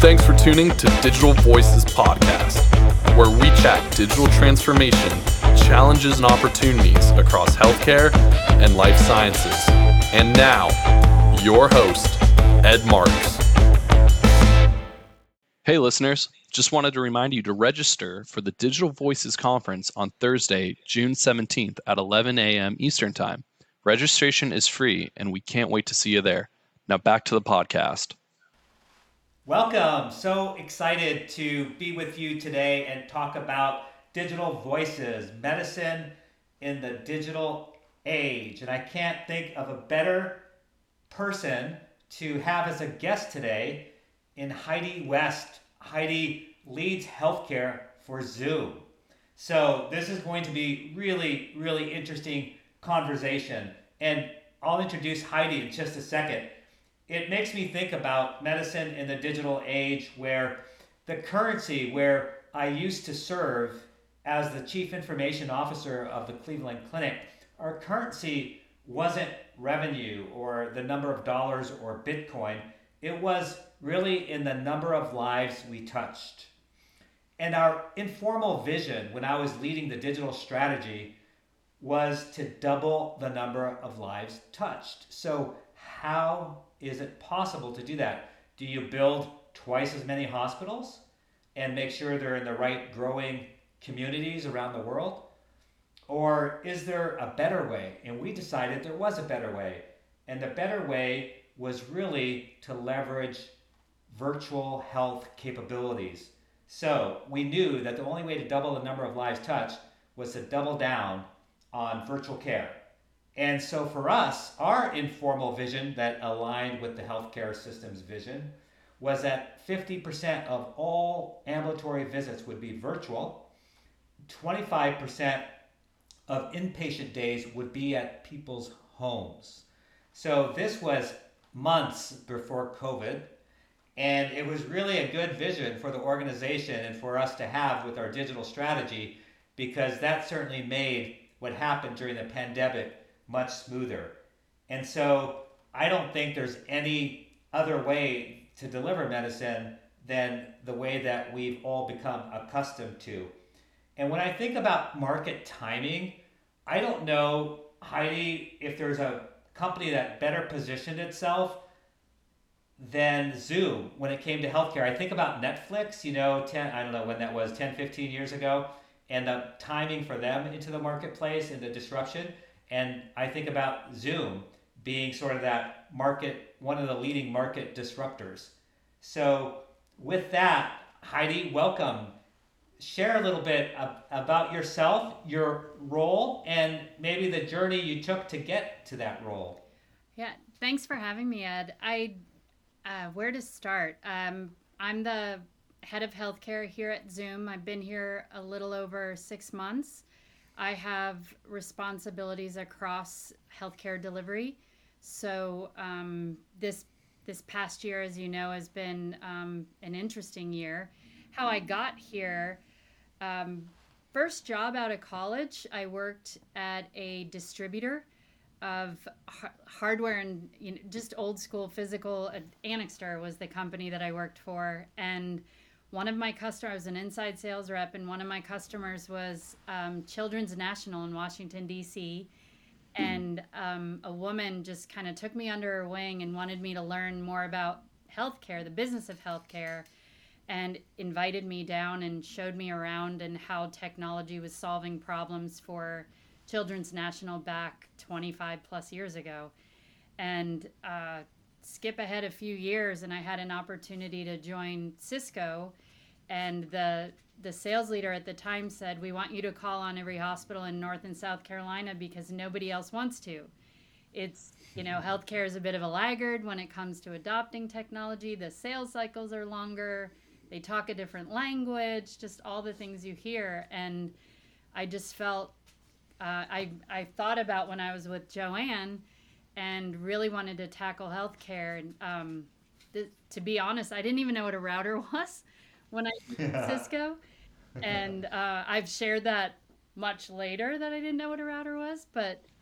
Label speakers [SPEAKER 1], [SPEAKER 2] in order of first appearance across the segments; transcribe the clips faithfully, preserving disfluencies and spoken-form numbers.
[SPEAKER 1] Thanks for tuning to Digital Voices Podcast, where we chat digital transformation, challenges and opportunities across healthcare and life sciences. And now, your host, Ed Marks. Hey listeners, just wanted to remind you to register for the Digital Voices Conference on Thursday, June seventeenth at eleven a.m. Eastern Time. Registration is free, and we can't wait to see you there. Now back to the podcast.
[SPEAKER 2] Welcome. So excited to be with you today and talk about digital voices, medicine in the digital age. And I can't think of a better person to have as a guest today in Heidi West. Heidi leads healthcare for Zoom. So this is going to be really, really interesting conversation. And I'll introduce Heidi in just a second. It makes me think about medicine in the digital age, where the currency where I used to serve as the chief information officer of the Cleveland Clinic, our currency wasn't revenue or the number of dollars or Bitcoin. It was really in the number of lives we touched. And our informal vision when I was leading the digital strategy was to double the number of lives touched. So how is it possible to do that? Do you build twice as many hospitals and make sure they're in the right growing communities around the world? Or is there a better way? And we decided there was a better way. And the better way was really to leverage virtual health capabilities. So we knew that the only way to double the number of lives touched was to double down on virtual care. And so for us, our informal vision that aligned with the healthcare system's vision was that fifty percent of all ambulatory visits would be virtual, twenty-five percent of inpatient days would be at people's homes. So this was months before COVID, and it was really a good vision for the organization and for us to have with our digital strategy, because that certainly made what happened during the pandemic much smoother. And so I don't think there's any other way to deliver medicine than the way that we've all become accustomed to. And when I think about market timing, I don't know, Heidi, if there's a company that better positioned itself than Zoom when it came to healthcare. I think about Netflix, you know, ten, I don't know when that was, ten, fifteen years ago, and the timing for them into the marketplace and the disruption. And I think about Zoom being sort of that market, one of the leading market disruptors. So with that, Heidi, welcome. Share a little bit ab- about yourself, your role, and maybe the journey you took to get to that role.
[SPEAKER 3] Yeah, thanks for having me, Ed. I, uh, where to start? Um, I'm the head of healthcare here at Zoom. I've been here a little over six months. I have responsibilities across healthcare delivery. So um, this this past year, as you know, has been um, an interesting year. How I got here, um, first job out of college, I worked at a distributor of ha- hardware and you know, just old school physical. Uh, Annixter was the company that I worked for, and one of my customers, I was an inside sales rep, and one of my customers was um, Children's National in Washington, D C. And um, a woman just kind of took me under her wing and wanted me to learn more about healthcare, the business of healthcare, and invited me down and showed me around and how technology was solving problems for Children's National back twenty-five plus years ago. And uh, skip ahead a few years, and I had an opportunity to join Cisco, and the the sales leader at the time said, we want you to call on every hospital in North and South Carolina because nobody else wants to. It's, you know, healthcare is a bit of a laggard when it comes to adopting technology. The sales cycles are longer. They talk a different language, just all the things you hear. And I just felt, uh, I, I thought about when I was with Joanne and really wanted to tackle healthcare. And um, th- to be honest, I didn't even know what a router was when I was at Cisco. And uh, I've shared that much later that I didn't know what a router was. But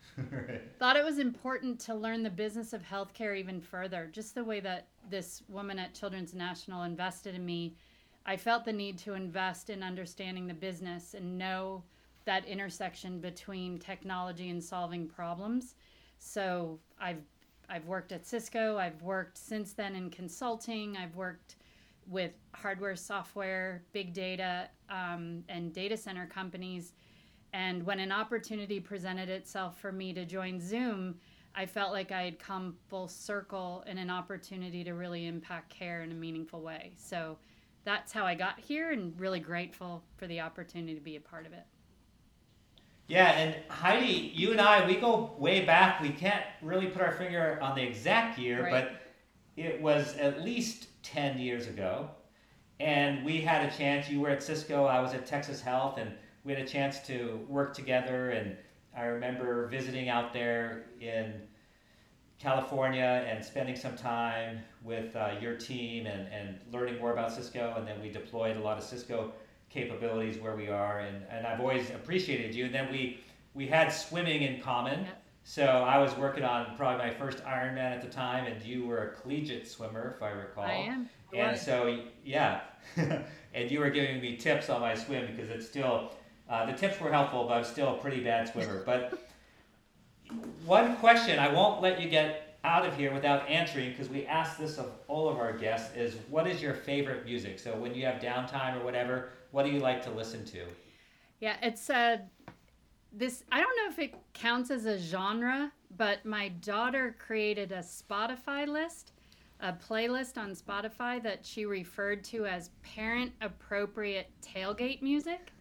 [SPEAKER 2] Right.
[SPEAKER 3] thought it was important to learn the business of healthcare even further. Just the way that this woman at Children's National invested in me, I felt the need to invest in understanding the business and know that intersection between technology and solving problems. So I've I've worked at Cisco. I've worked since then in consulting. I've worked with hardware, software, big data, um, and data center companies. And when an opportunity presented itself for me to join Zoom, I felt like I had come full circle in an opportunity to really impact care in a meaningful way. So that's how I got here, and really grateful for the opportunity to be a part of it.
[SPEAKER 2] Yeah, and Heidi, you and I, we go way back. We can't really put our finger on the exact year,
[SPEAKER 3] Right.
[SPEAKER 2] but it was at least ten years ago. And we had a chance, you were at Cisco, I was at Texas Health, and we had a chance to work together. And I remember visiting out there in California and spending some time with uh, your team and, and learning more about Cisco. And then we deployed a lot of Cisco capabilities where we are. And, and I've always appreciated you. And then we, we had swimming in common.
[SPEAKER 3] Yep.
[SPEAKER 2] So I was working on probably my first Ironman at the time, and you were a collegiate swimmer, if I recall.
[SPEAKER 3] I am. I
[SPEAKER 2] And
[SPEAKER 3] was.
[SPEAKER 2] so, yeah, and you were giving me tips on my swim because it's still, uh, the tips were helpful, but I'm still a pretty bad swimmer. But one question I won't let you get out of here without answering, because we ask this of all of our guests, is what is your favorite music? So when you have downtime or whatever, what do you like to listen to?
[SPEAKER 3] Yeah, it's uh, this, I don't know if it counts as a genre, but my daughter created a Spotify list, a playlist on Spotify that she referred to as parent appropriate tailgate music.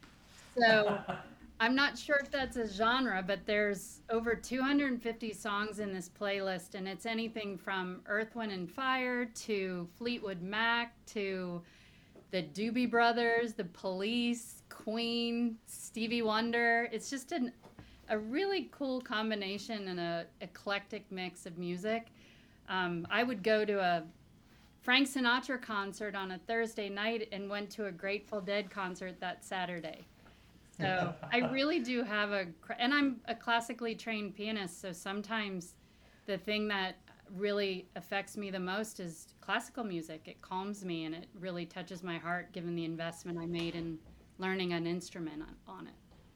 [SPEAKER 3] So I'm not sure if that's a genre, but there's over two hundred fifty songs in this playlist, and it's anything from Earth, Wind and Fire to Fleetwood Mac to the Doobie Brothers, the Police, Queen, Stevie Wonder. It's just an, a really cool combination and a eclectic mix of music. Um, I would go to a Frank Sinatra concert on a Thursday night and went to a Grateful Dead concert that Saturday. So I really do have a, and I'm a classically trained pianist, so sometimes the thing that really affects me the most is classical music. It calms me and it really touches my heart given the investment I made in learning an instrument on, on it.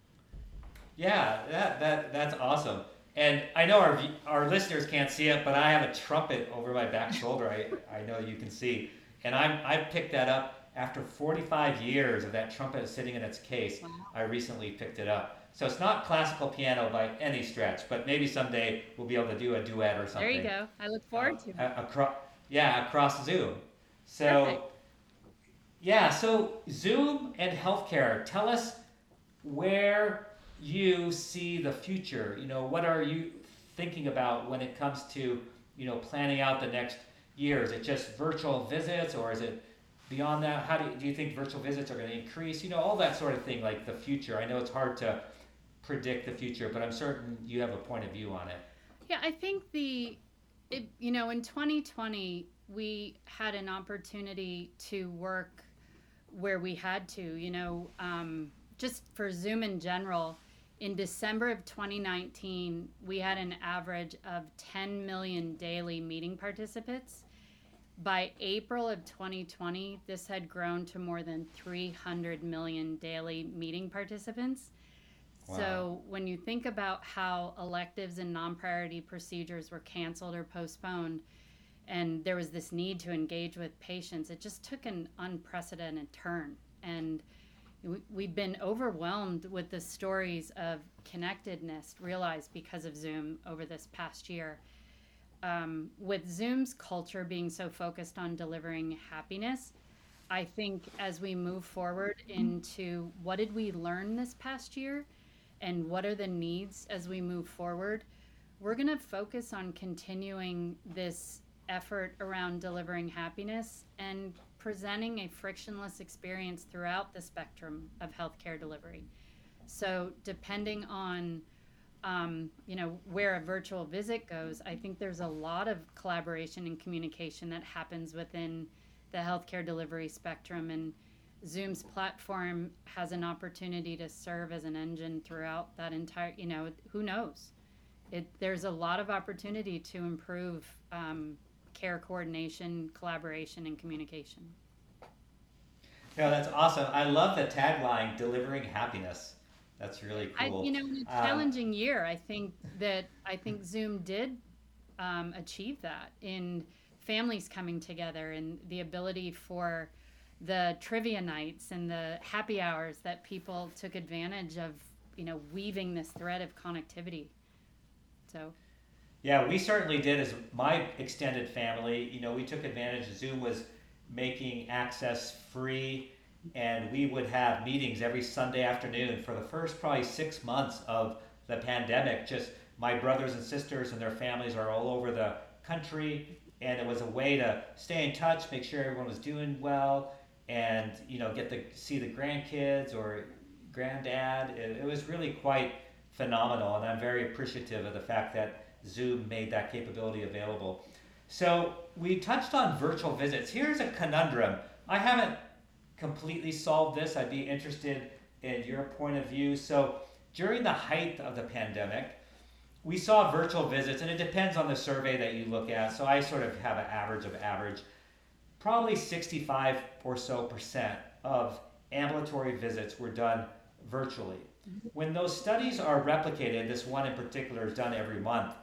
[SPEAKER 2] Yeah, that, that that's awesome. And I know our view- our listeners can't see it, but I have a trumpet over my back shoulder. I, I know you can see, and I'm I picked that up after forty-five years of that trumpet sitting in its case.
[SPEAKER 3] Wow.
[SPEAKER 2] I recently picked it up. So it's not classical piano by any stretch, but maybe someday we'll be able to do a duet or something.
[SPEAKER 3] There you go. I look forward to it.
[SPEAKER 2] Uh, across, yeah, across Zoom. So,
[SPEAKER 3] Perfect.
[SPEAKER 2] yeah, so Zoom and healthcare. Tell us where you see the future. You know, what are you thinking about when it comes to, you know, planning out the next year? Is it just virtual visits, or is it beyond that? How do you, do you think virtual visits are going to increase? You know, all that sort of thing, like the future. I know it's hard to predict the future, but I'm certain you have a point of view on it.
[SPEAKER 3] Yeah, I think the, it, you know, in twenty twenty, we had an opportunity to work where we had to, you know, um, just for Zoom in general. In December of twenty nineteen, we had an average of ten million daily meeting participants. By April of twenty twenty, this had grown to more than three hundred million daily meeting participants.
[SPEAKER 2] Wow.
[SPEAKER 3] So when you think about how electives and non-priority procedures were canceled or postponed, and there was this need to engage with patients, it just took an unprecedented turn. And we- we've been overwhelmed with the stories of connectedness realized because of Zoom over this past year. Um, with Zoom's culture being so focused on delivering happiness, I think as we move forward into what did we learn this past year and what are the needs as we move forward, we're going to focus on continuing this effort around delivering happiness and presenting a frictionless experience throughout the spectrum of healthcare delivery. So depending on Um, you know, where a virtual visit goes, I think there's a lot of collaboration and communication that happens within the healthcare delivery spectrum, and Zoom's platform has an opportunity to serve as an engine throughout that entire, you know, who knows? it there's a lot of opportunity to improve um, care coordination, collaboration, and communication.
[SPEAKER 2] No, that's awesome. I love the tagline, delivering happiness. That's really
[SPEAKER 3] I,
[SPEAKER 2] cool.
[SPEAKER 3] you know, in a
[SPEAKER 2] Um,
[SPEAKER 3] challenging year, I think that I think Zoom did um, achieve that in families coming together and the ability for the trivia nights and the happy hours that people took advantage of, you know, weaving this thread of connectivity. So,
[SPEAKER 2] Yeah, we certainly did as my extended family. You know, we took advantage. Zoom was making access free, and we would have meetings every Sunday afternoon for the first probably six months of the pandemic. Just my brothers and sisters and their families are all over the country, and it was a way to stay in touch, make sure everyone was doing well, and you know, get to see the grandkids or granddad. It, it was really quite phenomenal, and I'm very appreciative of the fact that Zoom made that capability available. So we touched on virtual visits. Here's a conundrum. I haven't completely solved this. I'd be interested in your point of view. So during the height of the pandemic, we saw virtual visits, and it depends on the survey that you look at. So I sort of have an average of average. Probably sixty-five or so percent of ambulatory visits were done virtually. When those studies are replicated, this one in particular is done every month,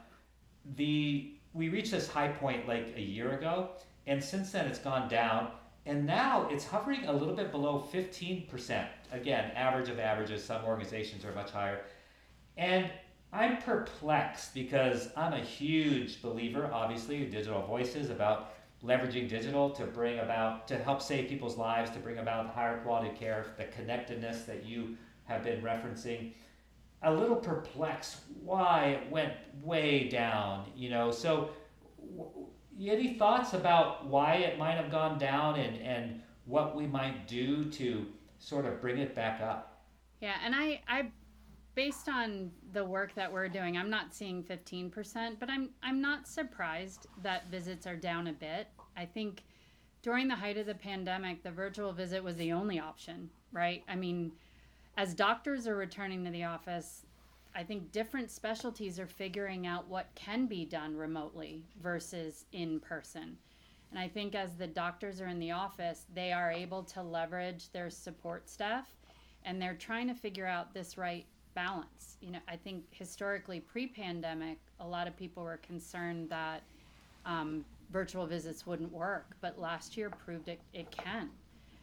[SPEAKER 2] the we reached this high point like a year ago, and since then it's gone down, and now it's hovering a little bit below fifteen percent. Again, average of averages, some organizations are much higher. And I'm perplexed because I'm a huge believer, obviously, in digital voices, about leveraging digital to bring about, to help save people's lives, to bring about higher quality care, the connectedness that you have been referencing. A little perplexed why it went way down, you know. So, w- any thoughts about why it might have gone down, and, and what we might do to sort of bring it back up?
[SPEAKER 3] yeah, and I, I, based on the work that we're doing, I'm not seeing fifteen percent, but I'm, I'm not surprised that visits are down a bit. I think during the height of the pandemic, the virtual visit was the only option, right? I mean, as doctors are returning to the office, I think different specialties are figuring out what can be done remotely versus in person. And I think as the doctors are in the office, they are able to leverage their support staff, and they're trying to figure out this right balance. You know, I think historically pre-pandemic, a lot of people were concerned that um, virtual visits wouldn't work, but last year proved it, it can.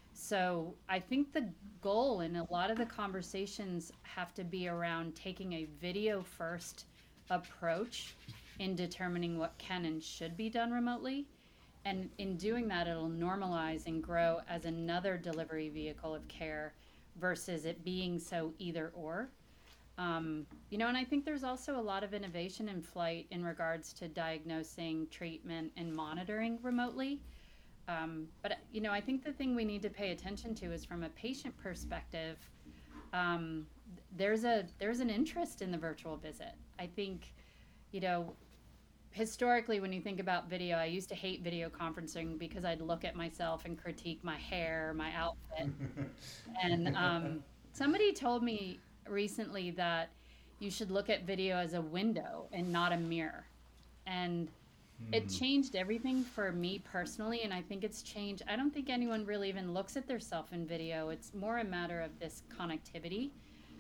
[SPEAKER 3] So I think the goal in a lot of the conversations have to be around taking a video first approach in determining what can and should be done remotely. And in doing that, it'll normalize and grow as another delivery vehicle of care versus it being so either or. Um, you know, and I think there's also a lot of innovation in flight in regards to diagnosing, treatment, and monitoring remotely. Um, but, you know, I think the thing we need to pay attention to is from a patient perspective, um, there's a there's an interest in the virtual visit. I think, you know, historically, when you think about video, I used to hate video conferencing because I'd look at myself and critique my hair, my outfit. And um, somebody told me recently that you should look at video as a window and not a mirror. And it changed everything for me personally, and I think it's changed. I don't think anyone really even looks at their self in video. It's more a matter of this connectivity.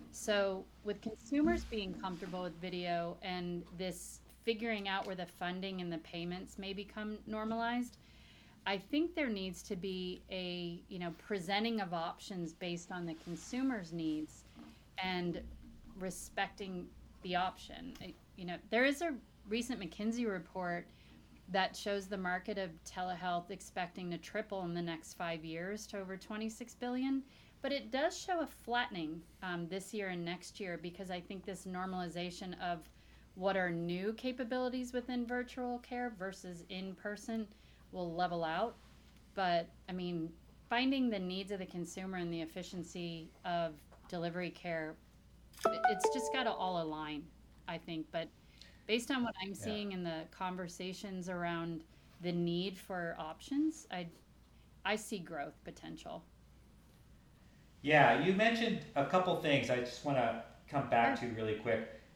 [SPEAKER 3] So with consumers being comfortable with video and this figuring out where the funding and the payments may become normalized, I think there needs to be a, you know, presenting of options based on the consumer's needs and respecting the option. I- You know, there is a recent McKinsey report that shows the market of telehealth expecting to triple in the next five years to over twenty-six billion. But it does show a flattening um, this year and next year, because I think this normalization of what are new capabilities within virtual care versus in person will level out. But I mean, finding the needs of the consumer and the efficiency of delivery care, it- it's just got to all align, I think. But based on what I'm
[SPEAKER 2] Yeah.
[SPEAKER 3] seeing in the conversations around the need for options, I I see growth potential.
[SPEAKER 2] Yeah, you mentioned a couple things I just want to come back to really quick.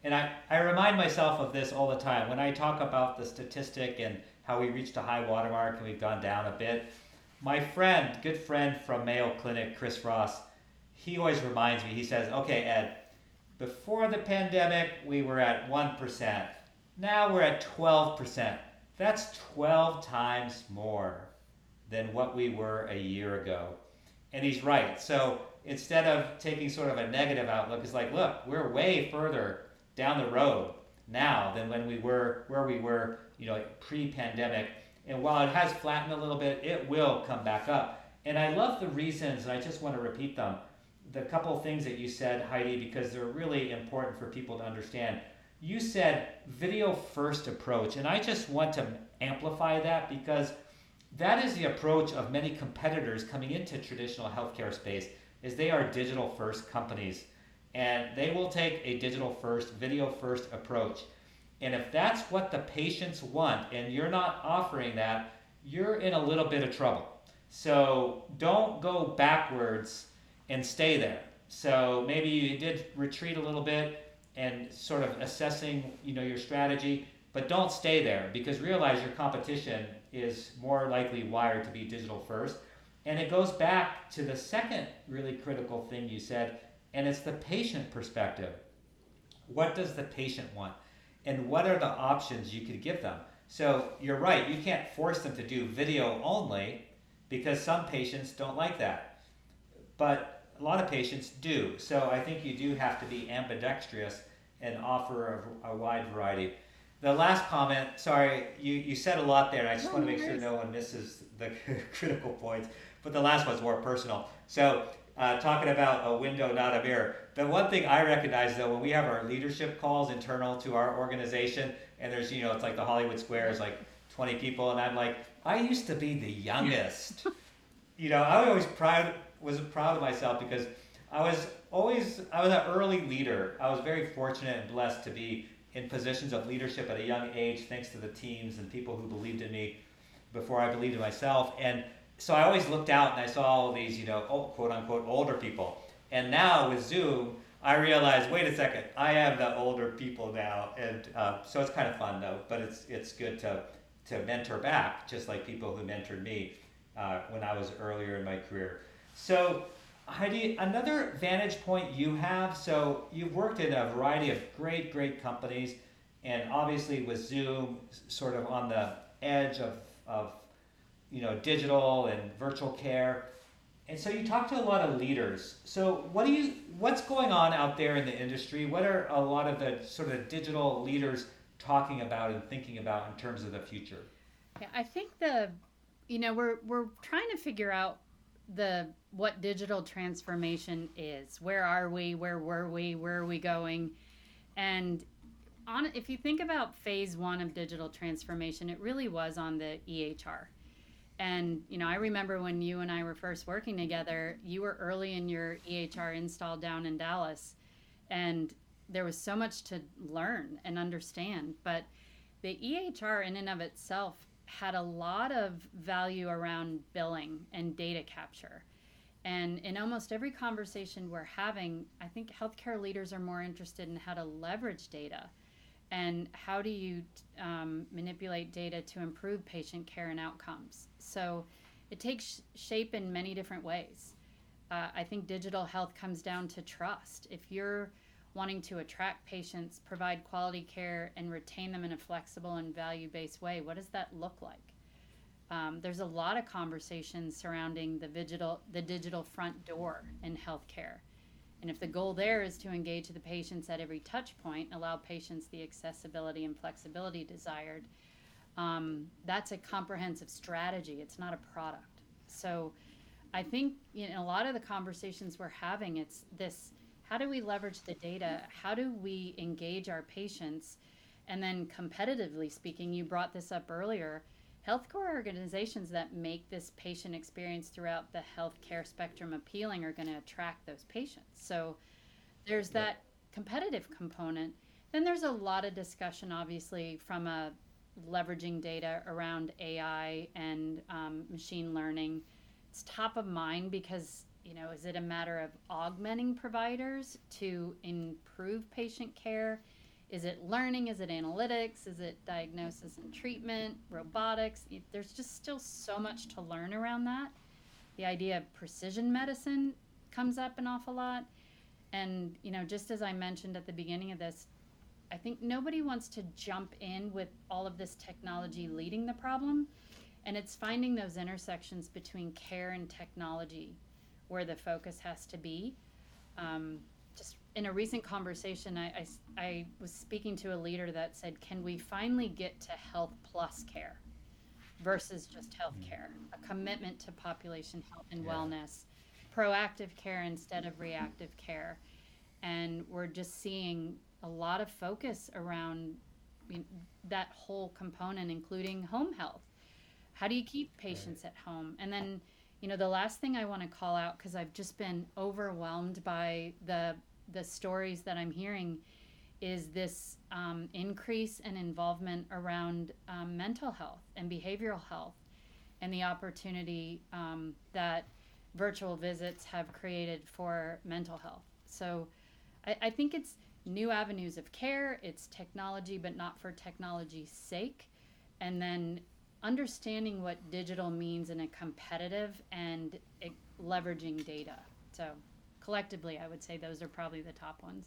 [SPEAKER 2] And I, I remind myself of this all the time. When I talk about the statistic and how we reached a high watermark and we've gone down a bit, my friend, good friend from Mayo Clinic, Chris Ross, he always reminds me, he says, okay, Ed, before the pandemic, we were at one percent. Now we're at twelve percent. That's twelve times more than what we were a year ago. And he's right. So instead of taking sort of a negative outlook, it's like, look, we're way further down the road now than when we were where we were, you know, pre-pandemic. And while it has flattened a little bit, it will come back up. And I love the reasons, and I just want to repeat them. The couple of things that you said, Heidi, because they're really important for people to understand. You said video first approach, and I just want to amplify that because that is the approach of many competitors coming into traditional healthcare space, is they are digital first companies, and they will take a digital first, video first approach. And if that's what the patients want and you're not offering that, you're in a little bit of trouble. So don't go backwards and stay there. So maybe you did retreat a little bit and sort of assessing, you know, your strategy, but don't stay there because realize your competition is more likely wired to be digital first. And it goes back to the second really critical thing you said, and it's the patient perspective. What does the patient want? And what are the options you could give them? So you're right, you can't force them to do video only because some patients don't like that. But a lot of patients do. So I think you do have to be ambidextrous and offer a, a wide variety. The last comment, sorry, you, you said a lot there, and I just
[SPEAKER 3] No
[SPEAKER 2] want to make
[SPEAKER 3] worries.
[SPEAKER 2] sure no one misses the critical points. But the last one's more personal. So uh, talking about a window, not a mirror. The one thing I recognize, though, when we have our leadership calls internal to our organization, and there's, you know, it's like the Hollywood Squares, like twenty people, and I'm like, I used to be the youngest. You know, I was always proud, was proud of myself because I was always, I was an early leader. I was very fortunate and blessed to be in positions of leadership at a young age, thanks to the teams and people who believed in me before I believed in myself. And so I always looked out and I saw all these, you know, oh, quote unquote, older people. And now with Zoom, I realized, wait a second, I am the older people now. And uh, so it's kind of fun though, but it's it's good to, to mentor back, just like people who mentored me uh, when I was earlier in my career. So Heidi, another vantage point you have, so you've worked in a variety of great, great companies, and obviously with Zoom sort of on the edge of, of you know, digital and virtual care. And so you talk to a lot of leaders. So what do you, what's going on out there in the industry? What are a lot of the sort of digital leaders talking about and thinking about in terms of the future?
[SPEAKER 3] Yeah, I think the, you know, we're we're trying to figure out the what digital transformation is. Where are we? Where were we? Where are we going? And on, if you think about phase one of digital transformation, it really was on the E H R. And, you know, I remember when you and I were first working together, you were early in your E H R install down in Dallas, and there was so much to learn and understand. But the E H R in and of itself had a lot of value around billing and data capture. And in almost every conversation we're having, I think healthcare leaders are more interested in how to leverage data and how do you um, manipulate data to improve patient care and outcomes. So it takes shape in many different ways. Uh, I think digital health comes down to trust. If you're wanting to attract patients, provide quality care, and retain them in a flexible and value-based way, what does that look like? Um, there's a lot of conversations surrounding the digital, the digital front door in healthcare. And if the goal there is to engage the patients at every touch point, allow patients the accessibility and flexibility desired, um, that's a comprehensive strategy. It's not a product. So I think in a lot of the conversations we're having, it's this, how do we leverage the data? How do we engage our patients? And then competitively speaking, you brought this up earlier, healthcare organizations that make this patient experience throughout the healthcare spectrum appealing are going to attract those patients. So there's that competitive component. Then there's a lot of discussion, obviously, from a leveraging data around A I and um, machine learning. It's top of mind because, you know, is it a matter of augmenting providers to improve patient care? Is it learning? Is it analytics? Is it diagnosis and treatment, robotics? There's just still so much to learn around that. The idea of precision medicine comes up an awful lot. And, you know, just as I mentioned at the beginning of this, I think nobody wants to jump in with all of this technology leading the problem. And it's finding those intersections between care and technology where the focus has to be. Um, just in a recent conversation, I, I, I was speaking to a leader that said, can we finally get to health plus care versus just health care, a commitment to population health and yeah. wellness, proactive care instead of reactive care. And we're just seeing a lot of focus around I mean, that whole component, including home health. How do you keep patients right. at home? And then, you know, the last thing I want to call out, because I've just been overwhelmed by the the stories that I'm hearing, is this um, increase in involvement around um, mental health and behavioral health, and the opportunity um, that virtual visits have created for mental health. So I, I think it's new avenues of care, it's technology, but not for technology's sake. And then understanding what digital means in a competitive and it, leveraging data. So collectively, I would say those are probably the top ones.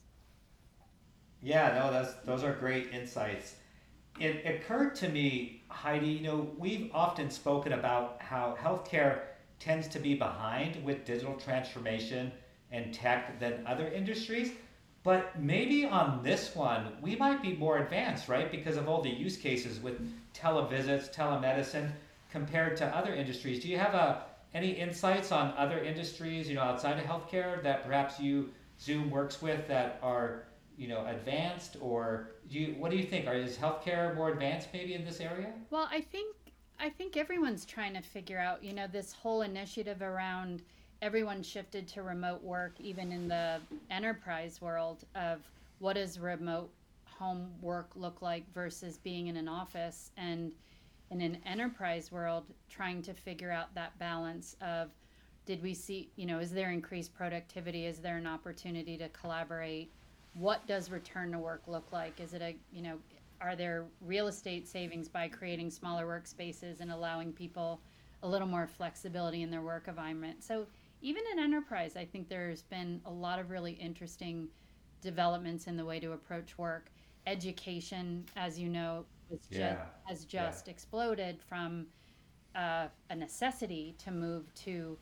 [SPEAKER 2] Yeah, no, that's those are great insights. It occurred to me, Heidi, you know, we've often spoken about how healthcare tends to be behind with digital transformation and tech than other industries. But maybe on this one, we might be more advanced, right? Because of all the use cases with televisits, telemedicine, compared to other industries. Do you have a, any insights on other industries, you know, outside of healthcare that perhaps you Zoom works with that are, you know, advanced, or do you, what do you think? Are, is healthcare more advanced maybe in this area?
[SPEAKER 3] Well, I think I think everyone's trying to figure out, you know, this whole initiative around everyone shifted to remote work, even in the enterprise world, of what does remote home work look like versus being in an office, and in an enterprise world, trying to figure out that balance of, did we see, you know, is there increased productivity? Is there an opportunity to collaborate? What does return to work look like? Is it a, you know, are there real estate savings by creating smaller workspaces and allowing people a little more flexibility in their work environment? So even in enterprise, I think there's been a lot of really interesting developments in the way to approach work. Education, as you know, was
[SPEAKER 2] yeah.
[SPEAKER 3] just, has just yeah. exploded from uh, a necessity to move to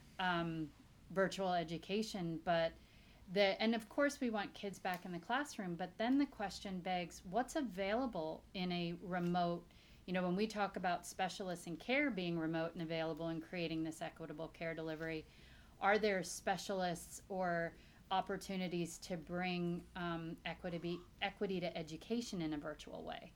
[SPEAKER 3] um, virtual education. But the and of course we want kids back in the classroom, but then the question begs, what's available in a remote, you know, when we talk about specialists in care being remote and available and creating this equitable care delivery, are there specialists or opportunities to bring um, equity equity to education in a virtual way?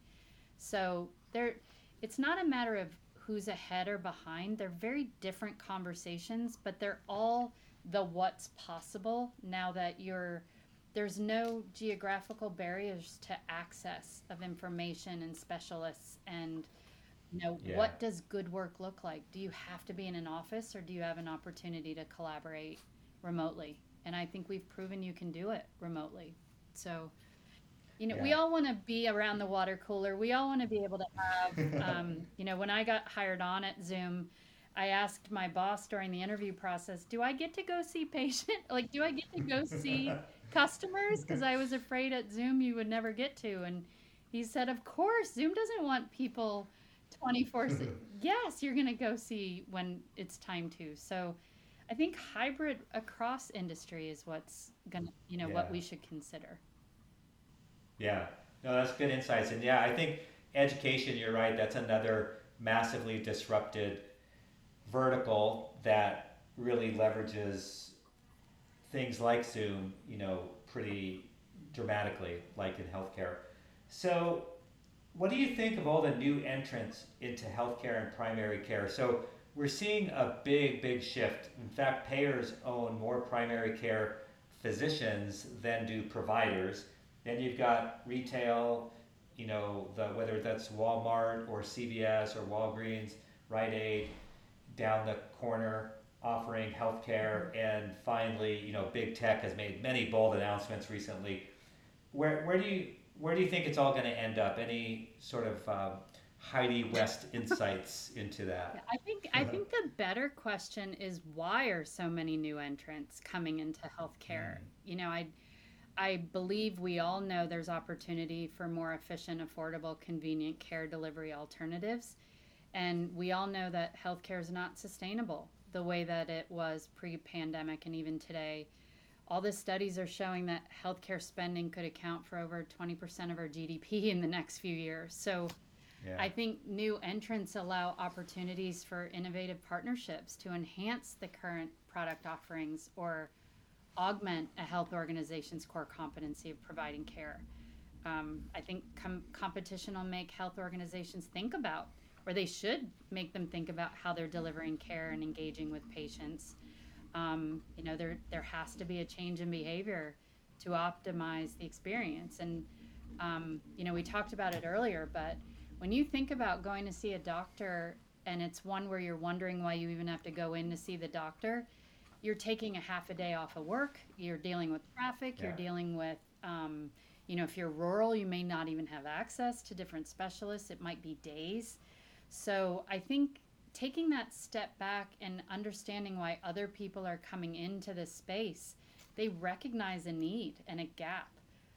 [SPEAKER 3] So there, it's not a matter of who's ahead or behind. They're very different conversations, but they're all the what's possible now that you're there's no geographical barriers to access of information and specialists. And you know, yeah. what does good work look like? Do you have to be in an office, or do you have an opportunity to collaborate remotely? And I think we've proven you can do it remotely. So, you know, yeah. we all want to be around the water cooler. We all want to be able to have, um, you know, when I got hired on at Zoom, I asked my boss during the interview process, do I get to go see patient? Like, do I get to go see customers? Because I was afraid at Zoom you would never get to. And he said, of course, Zoom doesn't want people twenty-four seven. Yes, you're going to go see when it's time to. So I think hybrid across industry is what's going to, you know, yeah. what we should consider.
[SPEAKER 2] Yeah, no, that's good insights. And yeah, I think education, you're right, that's another massively disrupted vertical that really leverages things like Zoom, you know, pretty dramatically, like in healthcare. So what do you think of all the new entrants into healthcare and primary care? So we're seeing a big, big shift. In fact, payers own more primary care physicians than do providers. Then you've got retail, you know, the whether that's Walmart or C V S or Walgreens, Rite Aid, down the corner offering healthcare. And finally, you know, big tech has made many bold announcements recently. Where where do you where do you think it's all going to end up? Any sort of um, Heidi West insights into
[SPEAKER 3] Yeah,
[SPEAKER 2] that?
[SPEAKER 3] I think I think the better question is why are so many new entrants coming into healthcare?
[SPEAKER 2] Mm,
[SPEAKER 3] You know, I I believe we all know there's opportunity for more efficient, affordable, convenient care delivery alternatives. And we all know that healthcare is not sustainable the way that it was pre pandemic and even today. All the studies are showing that healthcare spending could account for over twenty percent of our G D P in the next few years. So
[SPEAKER 2] yeah.
[SPEAKER 3] I think new entrants allow opportunities for innovative partnerships to enhance the current product offerings or augment a health organization's core competency of providing care. Um, I think com- competition will make health organizations think about, or they should make them think about how they're delivering care and engaging with patients. Um, you know, there there has to be a change in behavior to optimize the experience. And um, you know, we talked about it earlier, but when you think about going to see a doctor and it's one where you're wondering why you even have to go in to see the doctor, you're taking a half a day off of work, you're dealing with traffic, you're
[SPEAKER 2] Yeah.
[SPEAKER 3] dealing with, um, you know, if you're rural, you may not even have access to different specialists. It might be days. So I think taking that step back and understanding why other people are coming into this space, they recognize a need and a gap.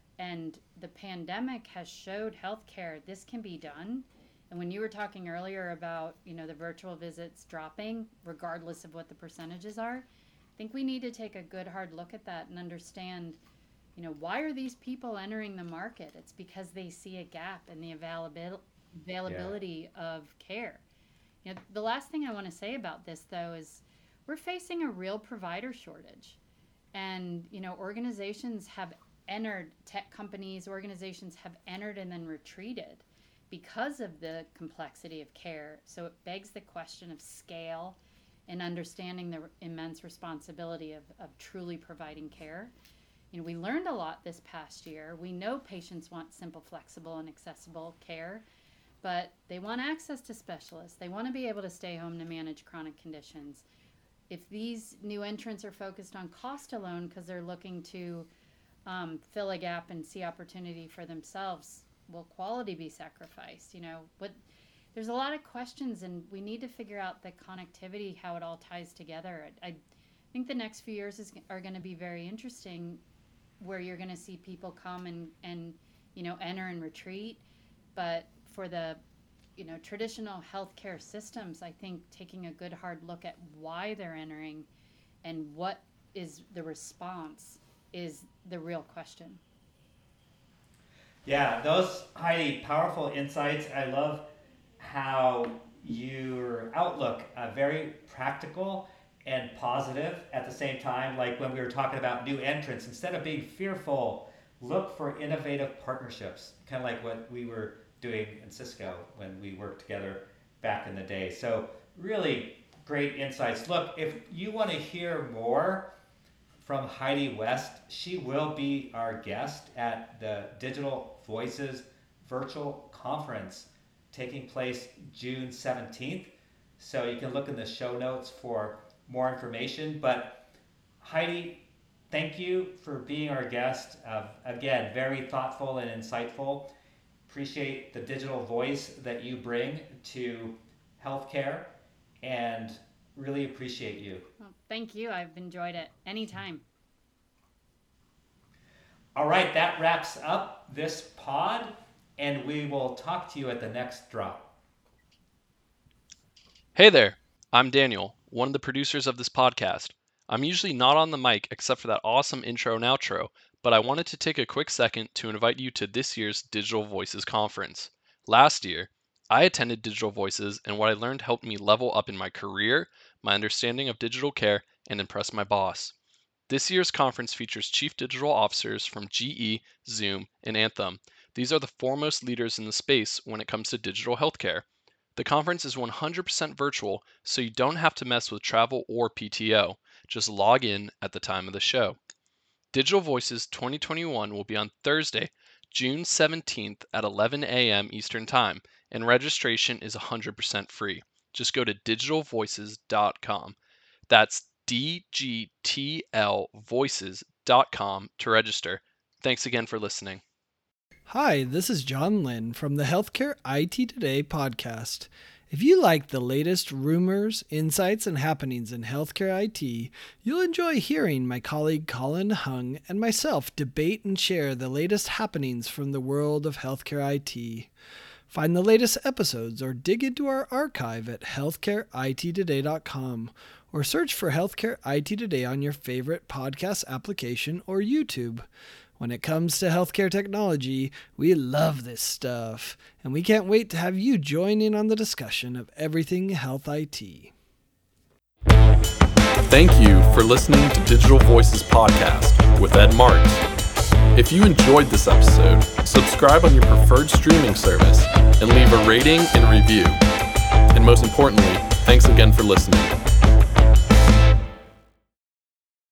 [SPEAKER 3] And the pandemic has showed healthcare this can be done. And when you were talking earlier about, you know, the virtual visits dropping, regardless of what the percentages are, I think we need to take a good hard look at that and understand, you know, why are these people entering the market? It's because they see a gap in the availabil-
[SPEAKER 2] Yeah.
[SPEAKER 3] availability of care. You know, the last thing I want to say about this, though, is we're facing a real provider shortage. And, you know, organizations have entered, tech companies, organizations have entered and then retreated because of the complexity of care. So it begs the question of scale and understanding the immense responsibility of, of truly providing care. You know, we learned a lot this past year. We know patients want simple, flexible, and accessible care, but they want access to specialists. They want to be able to stay home to manage chronic conditions. If these new entrants are focused on cost alone because they're looking to um, fill a gap and see opportunity for themselves, will quality be sacrificed? You know, what? There's a lot of questions, and we need to figure out the connectivity, how it all ties together. I, I think the next few years is, are going to be very interesting, where you're going to see people come and and you know enter and retreat, but for the you know traditional healthcare systems, I think taking a good hard look at why they're entering and what is the response is the real question.
[SPEAKER 2] Yeah, those highly powerful insights. I love how your outlook uh, very practical and positive at the same time. Like when we were talking about new entrants, instead of being fearful, look for innovative partnerships, kind of like what we were doing in Cisco when we worked together back in the day. So really great insights. Look, if you want to hear more from Heidi West. She will be our guest at the Digital Voices virtual conference taking place June seventeenth. So you can look in the show notes for more information. But Heidi, thank you for being our guest. Uh, again, very thoughtful and insightful. Appreciate the digital voice that you bring to healthcare and really appreciate you.
[SPEAKER 3] Well, thank you. I've enjoyed it anytime.
[SPEAKER 2] All right, that wraps up this pod, and we will talk to you at the next drop.
[SPEAKER 1] Hey there, I'm Daniel, one of the producers of this podcast. I'm usually not on the mic except for that awesome intro and outro, but I wanted to take a quick second to invite you to this year's Digital Voices conference. Last year, I attended Digital Voices, and what I learned helped me level up in my career, my understanding of digital care, and impress my boss. This year's conference features chief digital officers from G E, Zoom, and Anthem. These are the foremost leaders in the space when it comes to digital healthcare. The conference is one hundred percent virtual, so you don't have to mess with travel or P T O. Just log in at the time of the show. Digital Voices twenty twenty-one will be on Thursday, June seventeenth at eleven a.m. Eastern Time, and registration is one hundred percent free. Just go to digital voices dot com. That's D G T L voices dot com to register. Thanks again for listening.
[SPEAKER 4] Hi, this is John Lynn from the Healthcare I T Today podcast. If you like the latest rumors, insights, and happenings in healthcare I T, you'll enjoy hearing my colleague Colin Hung and myself debate and share the latest happenings from the world of healthcare I T. Find the latest episodes or dig into our archive at healthcare I T today dot com or search for Healthcare I T Today on your favorite podcast application or YouTube. When it comes to healthcare technology, we love this stuff, and we can't wait to have you join in on the discussion of everything health I T.
[SPEAKER 1] Thank you for listening to Digital Voices Podcast with Ed Marks. If you enjoyed this episode, subscribe on your preferred streaming service and leave a rating and review. And most importantly, thanks again for listening.